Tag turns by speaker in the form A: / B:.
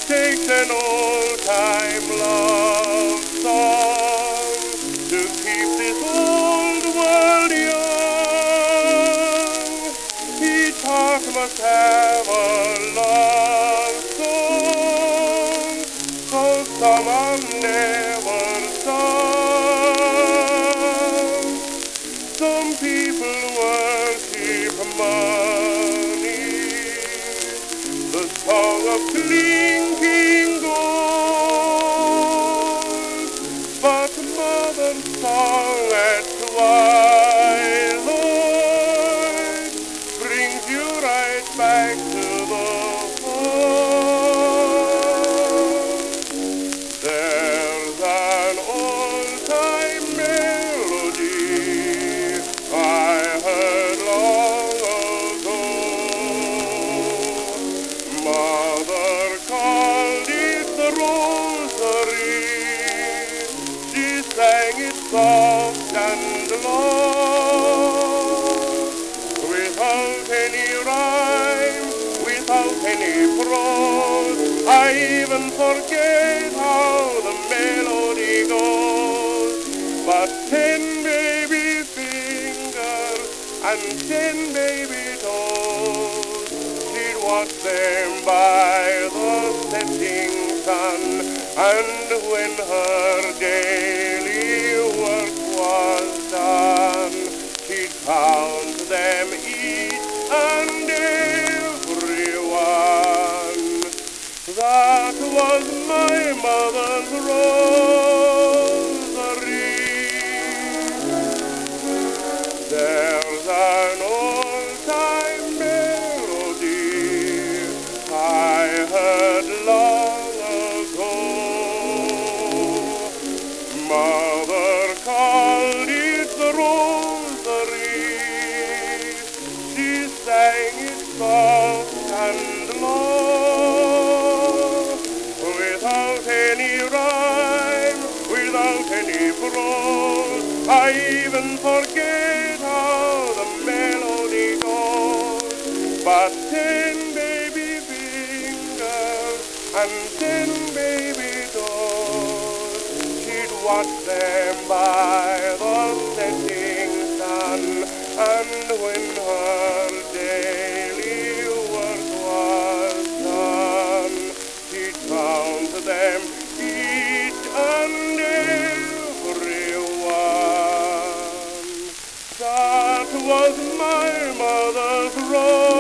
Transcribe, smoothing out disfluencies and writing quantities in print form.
A: takes an old-time love song to keep this old world young. Each heart must have a love song, so someone never sung. Some people worship money, the song of clinking gold, but mother's song at twilight brings you right back to the home. There's an old-time melody I heard long ago. Mother called it the rosary. She sang it soft and low, without any rhyme, without any prose. I even forget how the melody goes. But 10 baby fingers and 10 baby toes, she'd watch them by the setting sun, and when her daily work was done, she'd count them each and every one. That was my mother's rosary. There's an old-time melody I heard long ago. Mother called it the rosary. She sang it soft and low, without any rhyme, without any prose. I even forget how the melody goes. But 10 baby fingers and 10 baby toes, she'd watch them by the setting sun, and when her daily work was done, she'd count them each and every one. That was my mother's rose.